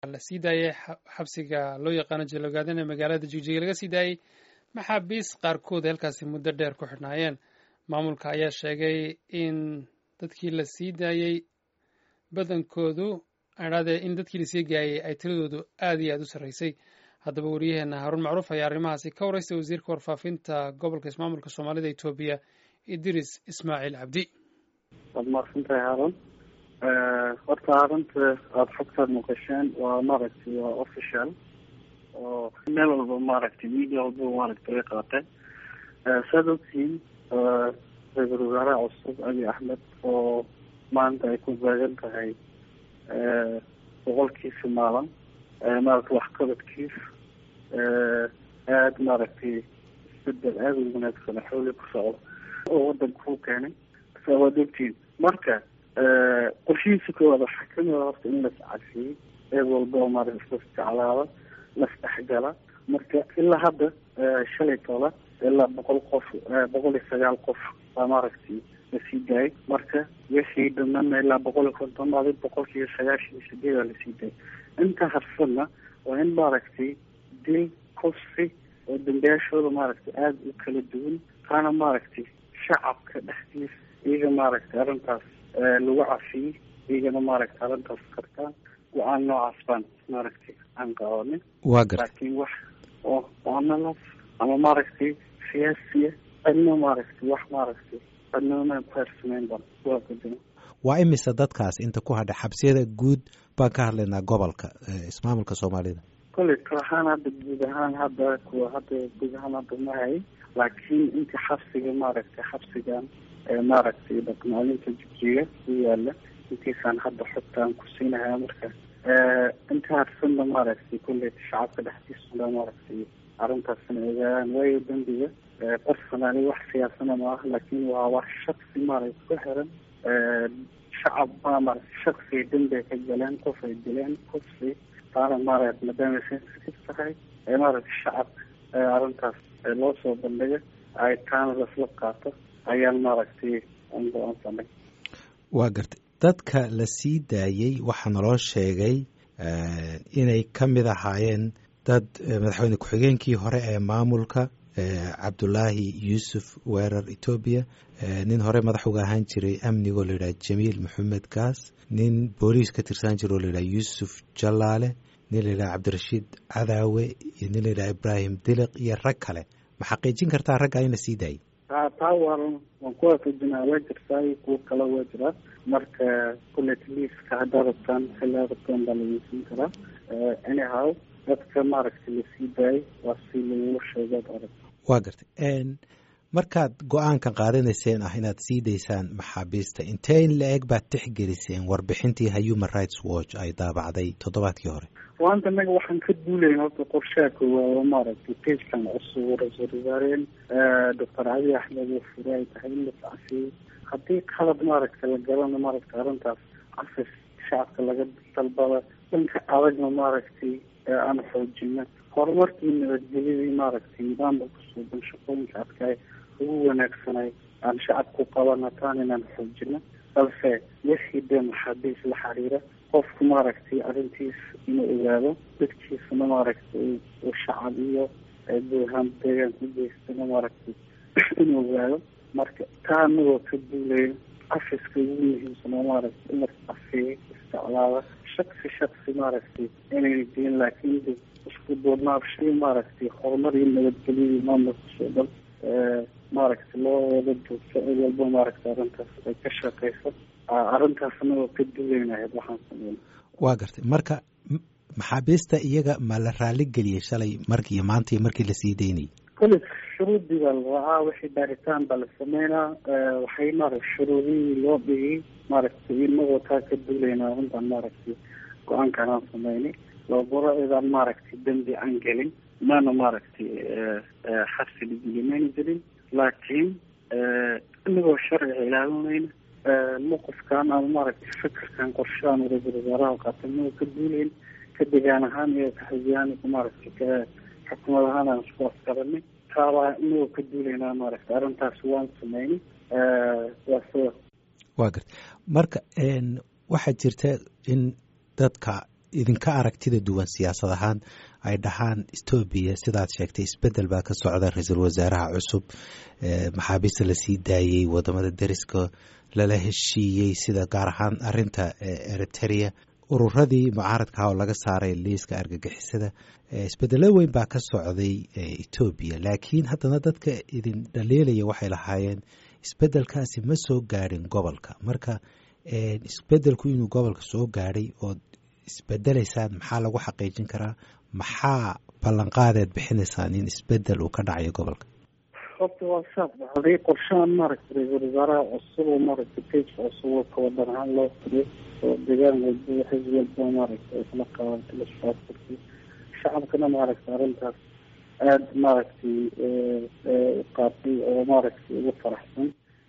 la sii daayay xabsiga loo yaqaano Jiloogaadin ee magaalada Jigjiga laga sii daayay maxaabiis qaarkood halkaasi muddo dheer ku xidhnaayeen. Maamulka ayaa sheegay in dadkii la sii daayay badankoodu in dadkii la sii gaayay ay tiradoodu aad iyo aad u sarreysay. Haddaba wariyaheena Haruun Macruuf ayaa arrimahaasi ka waraystay wasiirka warfaafinta gobolka ismaamulka Soomaalida Itoobiya Idris Ismaaciil Cabdi. waad mahadsantahay Haruun. horta arrinta aada xogtaad maqasheen waa maaragtay waa official oo meel walba maaragtay media walba maaragtay way qaatay. saad ogtihiin ra-iisul wasaaraha cusub Abiy Ahmed oo maanta ay ku baagan tahay boqolkiisa maalin maaragtay waxqabadkiisa aada maaragtay isbedel aada u wanaagsan xooli ku socdo oo wadanka ku keenay. waad ogtihiin marka qorshihiisa koowaad waxaa kamid a horta in las cafiyey eed walba oo maaragtay islasjeclaada lasdhexgala. marka ilaa hadda shalay tola ilaa 100 qof baa maaragtay lasii daayay. marka wixii dhammaana ilaa 150 boqolkiiba 98 lasii daayay. inta harsanna waa in maaragtay dil kufsi oo dambiyaashooda maaragtay aada u kala duwan taana maaragtay shacabka dhexdiisa iyaga maaragtay arrintaas lagu cafiyey iyagana maaragtay arrintaas kartaan go-aan noocaas baan maaragtay aan qabanin. laakiin wax oo mucamalas ama maaragtay siyaasiya adna maaragtay wax maaragtay adnama kuharsameyn baan waa kadima. waa imise dadkaas inta ku hadha xabsiyada guud baan ka hadlaynaa gobolka ismaamulka Soomaalida. kolley ahaan hadda guud ahaan hadda kuwa hadda guud ahaan hadda mahay laakiin inta xabsiga maaragtay xabsigan maaragtay dhaqmaalinta Jigjiga ku yaala intiisaan hadda xogtaan ku siinahay. marka inta harsanna maaragtay kolley shacabka dhexdiisa maaragtay arrintaasna ogaayaan waayo dambiga personally wax siyaasana ma ah laakiin waa wax shaksi maaragtay ku xiran shacab maaragtay shaksi dambi ka galeen qof ay dileen kufsi taana maaragtay maadaama sensitive tahay maaragtay shacabka arrintaas loo soo bandhiga ay taana lasla qaato ayaan maaragtay go-aansanay. waa gartay dadka la sii daayey waxaa naloo sheegay inay ka mid ahaayeen dad madaxweyne ku-xigeenkii hore ee maamulka Cabdullaahi Yuusuf Weerar Etoobiya, nin hore madax uga ahaan jiray amnigoo la yidhaha Jamiil Maxamed Gaas, nin booliis ka tirsan jiro oo la yidhaha Yuusuf Jalaale, nin la yidhaha Cabdirashiid Cadaawe iyo nin la yidhaha Ibraahim Diliq iyo rag kale. ma xaqiijin kartaa ragga in la sii daayay? taa waan ku waafajinaa waa jirtaa kuwa kale waa jiraa. marka kulle liiska haddaa rabtaan xillaa rabtaan baa lageysin karaa. anyhow dadka maaragtay lasii daayay waa si lagu sheegay arag. waa gartay markaad go-aankan qaadanayseen inaad sii daysaan maxaabiista intee in la-eg baad tixgeliseen warbixintii Human Rights Watch ay daabacday toddobaadkii hore? waanta anaga waxaan ka duulayn horta qorshaha koowaad maaragtay pejkan cusub ra-iisul wasaareen Dr. Abiy Ahmed oo furay tahay in la cafiyey haddii qalad maaragtay la galana maaragtay arrintaas cafis shacabka laga dalbada dhanka adagna maaragtay aan xoojina horumarkii nabadgelyadii maaragtay nidaamka suuban shaqooyinka adkaay ugu wanaagsanay aan shacabku qabana taan inaan xoojina. balse wixii dee maxaabiis la xiriira qofku maaragtay arrintiis inuu ogaado dadkiisana maaragtay uu shacab iyo guuhaan deegaan ku geystana maaragtay inuu ogaado. marka taa anagoo ka duulaya cafiska ugu muhiimsan oo maaragtay in la cafiyey isticlaada shaksi maaragtay inayna diin laakiin isku duurnaabshay maaragtay horumar iyo nabadgelyadii maamulka suuban maaragtay loo wada joogto cid walba maaragtay arrintaas ay ka shaqeyso arrintaasna oo ka duuleynahayd waxaan sameyn. waa gartay marka maxaabiista iyaga ma la raali geliyey shalay markii maanta iyo markii la sii daynayay? kolley shuruudii baa la raacaa wixii baaritaan baa la sameynaa waxay maaragtay shuruudihii loo dhigay maaragtay inagoo taa ka duuleynaa arrintan maaragtay go-aankan aan sameynay loogoracidaan maaragtay dambi aan gelin maana maaragtay xabsi dhigili mayna jirin laakiin inagoo sharciga ilaalinayna mowqifkan ama maaragtay fikirkan qorshahan ra-iisul wasaaraha qaatay inagoo ka duuleyn ka degaan ahaan iyo kaxisyaaniku maaragtay ka xukumad ahaan aan isku askaranay taabaa inagoo ka duuleynaa maaragtay arrintaas waan sameynay waa sida. waa gartay marka waxaa jirta in dadka idinka aragtida duwan siyaasad ahaan ay dhahaan Ethiopia sidaad sheegtay isbedel baa ka socda, ra-iisul wasaaraha cusub, maxaabiista la sii daayey, wadamada deriska lala heshiiyey sida gaar ahaan arinta Eritrea, ururadii mucaaradka oo laga saaray liiska argagixisada, isbedelo weyn baa ka socday Ethiopia. Laakiin haddana dadka idin dhaleelaya waxay lahaayeen isbedelkaasi ma soo gaadhin gobolka. Marka isbedelku inuu gobolka soo gaadhay oo isbedelaysaan maxaa lagu xaqiijin karaa? maxaa ballanqaadeed bixinaysaan in isbedel uu ka dhacayo gobolka? horta waa saas dhacday qorshahan maaragtay ra-iisul wasaaraha cusub oo maaragtay page cusub oo kawadan ahaan loo furiyo oo deegaan walba xisbi walba maaragtay isla qaabantay isfaafurkii shacabkana maaragtay arrintaas aada maaragtay u qaatay oo maaragtay ugu faraxsan.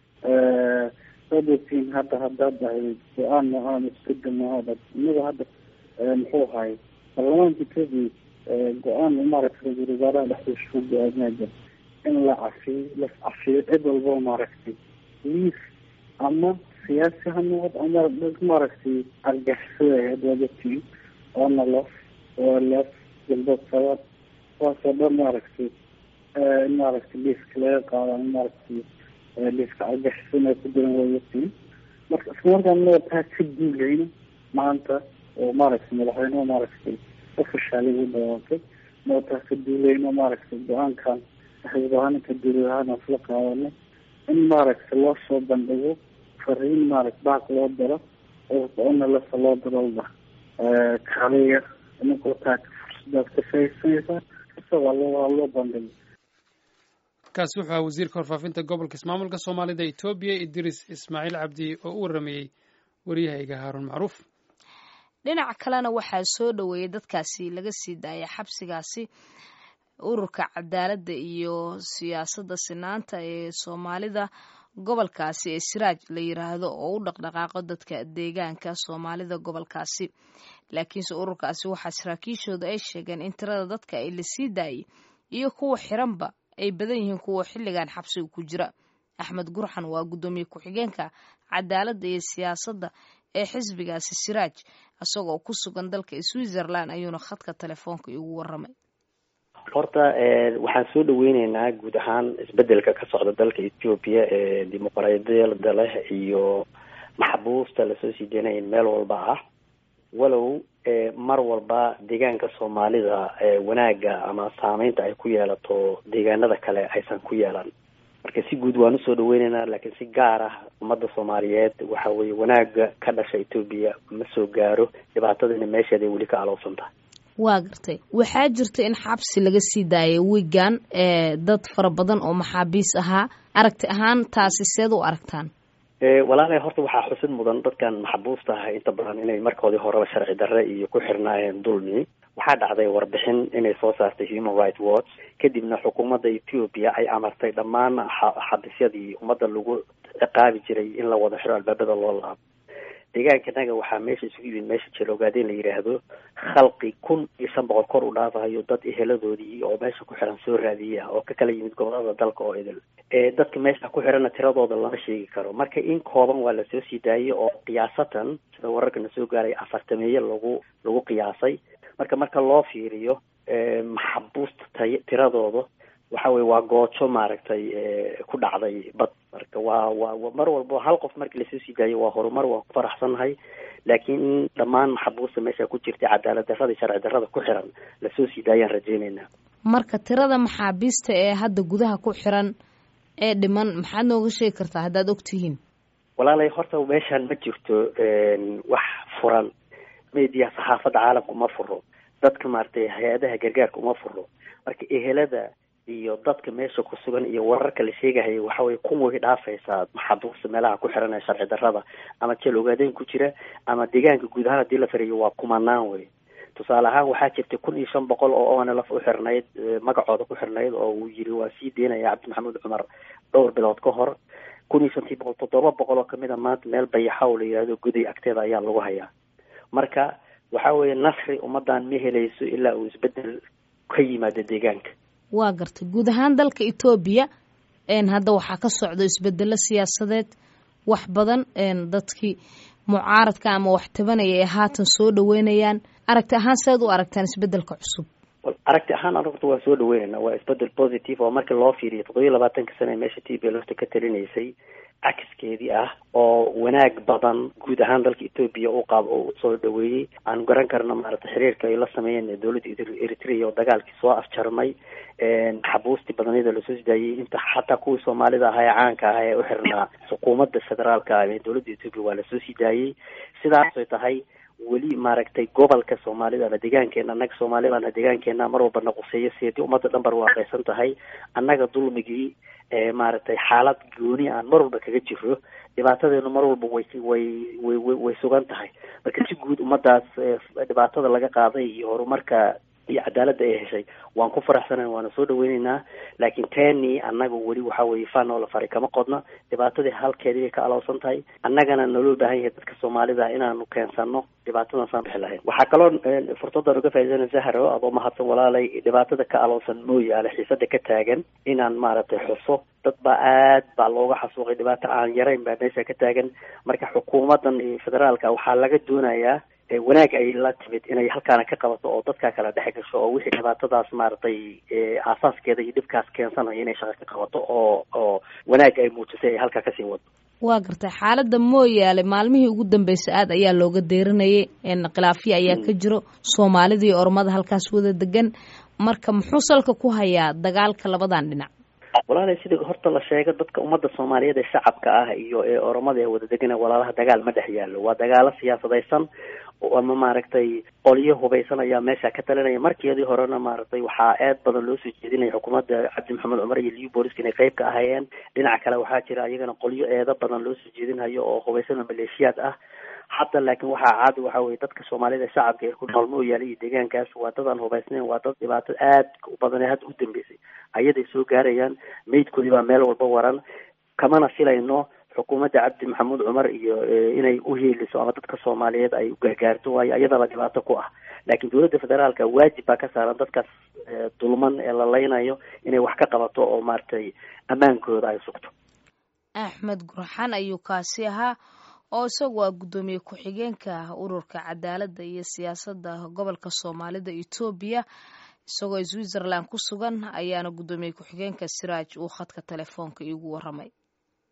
sadotiin haddaad ahayd go-aan noocan isbedel noocaada inaga hadda muxuu ahay baarlamaanka kadib go-aan maaragtay ra-iisul wasaaraha dhexdiisa ku go-aamaya in la cafiyo cid walba maaragtay liis ama siyaasi ha noqod ama dad maaragtay argixisada ahayd wadatiin oona lef galbeedsabaad kuwaasoo dhan maaragtay in maaragtay liiska laga qaada maaragtay liiska argixisana ay ku jiran wadatiin. marka islamarkaan noo taa ka duulayna maanta oo maaragtay madaxweyneha maaragtay ofishaalay u dhawaaqay noo taa ka duulayna maaragtay go-aankan xisbahaninka dowladahaan isla qaadanay in maaragtay loo soo bandhigo fariin maaragtay baaq loo daro oona lasa loo darolda kaliya inkoo taa fursadaad ka faaidsanaysaa kasa waa loo bandhigo. kaasi wuxuu ahaa wasiirka warfaafinta gobolka ismaamulka soomaalida Ethiopia Idris Ismaaciil Cabdi oo u waramayey wariyahayga Haarun Macruuf. dhinaca kalena waxaa soo dhaweeyay dadkaasi laga sii daayay xabsigaasi ururka cadaaladda iyo siyaasadda sinaanta ee Soomaalida gobolkaasi ee Siraaj la yiraahdo oo u dhaqdhaqaaqo dadka deegaanka Soomaalida gobolkaasi. laakiinse ururkaasi waxaa saraakiishooda ay sheegeen in tirada dadka ay la sii daayay iyo kuwa xiranba ay badan yihiin kuwa xilligan xabsiga ku jira. Axmed Gurxan waa gudoomiye ku-xigeenka cadaaladda iyo siyaasadda ee xisbigaasi Siraaj asagoo ku sugan dalka Switzerland ayuuna khadka telefoonka igu waramay. horta waxaan soo dhaweyneynaa guud ahaan isbedelka ka socda dalka Ethiopia ee dimuqraadiyadda leh iyo maxbuusta lasoo sii deynaya meel walba ah walow mar walba deegaanka Soomaalida wanaaga ama saameynta ay ku yeelato deegaanada kale aysan ku yeelan. marka si guud waan usoo dhaweyneynaa laakiin si gaar ah ummadda Soomaaliyeed waxa weeye wanaaga ka dhashay Ethiopia ma soo gaaro, dhibaatadana meesheeda weli ka alowsan tahay. waa gartay waxaa jirta in xabsi laga sii daayay wiigan dad fara badan oo maxaabiis ahaa, aragti ahaan taasi seed u aragtaan? walaalay horta waxaa xusid mudan dadkan maxbuusta ah inta badan inay markoodii horeba sharci darre iyo ku xirnaayeen dulmi. waxaa dhacday warbixin inay soo saartay Human Rights Watch kadibna xukuumadda Ethiopia ay amartay dhammaan xabisyadii ummadda lagu ciqaabi jiray in la wada xiro albaabada loo laabo. deegaankanaga waxaa meesha isugu yimid meesha Jiloogaadeen la yiraahdo khalqi 1500 kor u dhaafayo dad eheladoodii oo meesha ku xiran soo raadiya oo ka kala yimid gobolada dalka oo idil. dadka meesha ku xirana tiradooda lama sheegi karo. marka in kooban waa la soo sii daayay oo qiyaasatan sida wararkana soo gaaray 40 lagu qiyaasay. marka loo fiiriyo maxbuusta tiradooda waxa weeye waa goojo maaragtay ku dhacday bad. marka waa mar walba hal qof markii la soo sii daayo waa horumar, waa ku faraxsanahay. laakiin dhammaan maxbuusta meesha ku jirtay cadaalad darrada sharci darrada ku xiran la soo sii daayaan rajaynaynaa. marka tirada maxaabiista ee hadda gudaha ku xiran ee dhiman maxaad nooga sheegi kartaa haddaad ogtihiin? walaalay horta meeshaan ma jirto wax furan, media saxaafadda caalamka uma furo, dadka maaragtay hay-adaha gargaarka uma furo. marka ehelada iyo dadka meesha ku sugan iyo wararka la sheegahay waxa way ku way dhaafaysaa maxbuusta meelaha ku xiran ee sharci darrada ama Jiloogaadeen ku jira ama deegaanka guud ahaan hadii la fariyo waa kumanaan way. tusaale ahaan waxaa jirtay 1500 oo ONLF u xirnayd magacooda ku xirnayd oo uu yiri waa sii deynaya Cabdi Maxamed Cumar dhowr bilood ka hor. 1700 oo kamid ah maanta meel bayaxaw la yiraahdo guday agteeda ayaa lagu hayaa. marka waxa weeye nasri ummadan ma helayso ilaa uu isbedel ka yimaado deegaanka. waa gartay guud ahaan dalka Ethiopia hadda waxaa ka socdo isbedelo siyaasadeed wax badan dadkii mucaaradka ama wax tabanaya ee haatan soo dhaweynayaan aragti ahaan seed u aragtaan isbedelka cusub? aragti ahaan anagta waa soo dhaweynayna, waa isbedel positive oo markii loo fiiriyo 27 sano meesha TPLF ka talinaysay cakiskeedii ah oo wanaag badan guud ahaan dalka Ethiopia uu qaab oo soo dhaweeyay. aan garan karno maaragtay xiriirka ay la sameeyeen dawladda Eritrea oo dagaalkii soo afjarmay, xabuusti badanida la soo sidaayay inta xataa kuwii Soomaalida ahaa ee caanka ah ee u xirnaa xukuumadda federaalka ah ee dawladda Ethiopia waa la soo sidaayay. sidaas ay tahay weli maaragtay gobolka Soomaalida la deegaankeena annaga Soomaalida la deegaankeena mar walba naqoseeyo sidii ummadda dhan bar waaqaysan tahay annaga dulmigii maaragtay xaalad gooni aan mar walba kaga jiro dhibaatadeenu mar walba way sugan tahay. marka si guud ummadaas dhibaatada laga qaaday iyo horumarka iyo cadaaladda ay heshay waan ku faraxsanahay, waana soo dhaweynaynaa. laakiin teeni annaga weli waxa weeye fan oo la faray kama qodna, dhibaatadii halkeedii ka alowsan tahay. annagana naloo baahan yahay dadka Soomaalida inaanu keensano dhibaatadan saan bixi lahayn. waxaa kaloo fursadan uga faa'iideyna Zahro adoo mahadsan walaalay, dhibaatada ka alowsan mooyaale xiisada ka taagan inaan maaragtay xuso dad baa aad baa looga xasuuqay, dhibaato aan yarayn baa meesha ka taagan. marka xukuumadan federaalka waxaa laga doonayaa wanaag ay la timid inay halkaana ka qabato oo dadka kala dhex gasho oo wixii dhibaatadaas maaragtay aasaaskeeda iyo dhibkaas keensanayo inay shaqo ka qabato oo wanaag ay muujisay ay halkaa kasii wado. waa gartay xaaladda mooyaale maalmihii ugu dambeysay aad ayaa looga deerinayay, khilaafyo ayaa ka jiro Soomaalida iyo Oromada halkaas wada degan. marka muxuu salka ku hayaa dagaalka labadan dhinac? walaalay sidii horta la sheegay dadka ummadda Soomaaliyeed ee shacabka ah iyo Oromada ee wada degan walaalaha dagaal ma dhex yaalo, waa dagaalo siyaasadaysan ama maaragtay qoliyo hubaysan ayaa meesha ka talinaya. markeedii horena maaragtay waxaa aad badan loo soo jeedinaya xukuumadda Cabdi Maxamed Cumar iyo Liu Booliska inay qayb ka ahaayeen. dhinaca kale waxaa jira iyagana qoliyo eeda badan loo soo jeedinayo oo hubaysan oo maleeshiyaad ah. hadda laakiin waxaa caadi waxa weeye dadka Soomaalida shacabka ee ku nool mooyaale iyo deegaankaas waa dad aan hubaysnayn, waa dad dhibaato aad u badan ee hadda u dambeysay ayaday soo gaarayaan. meydkoodii baa meel walba waran. kamana filayno xukuumadda Cabdi Maxamed Cumar iyo inay u heeliso ama dadka Soomaaliyeed ay u gargaarto, waayo iyadaba dhibaato ku ah. laakiin dawladda federaalka waajib baa ka saaran dadkaas dulman ee la leynayo inay wax ka qabato oo maaragtay ammaankooda ay sugto. Axmed Gurxan ayuu kaasi ahaa oo isagu waa gudoomiye ku-xigeenka ururka cadaaladda iyo siyaasadda gobolka Soomaalida Ethiopia, isagoo Switzerland ku sugan ayaana gudoomiye ku-xigeenka Siraaj uu khadka telefoonka iigu waramay.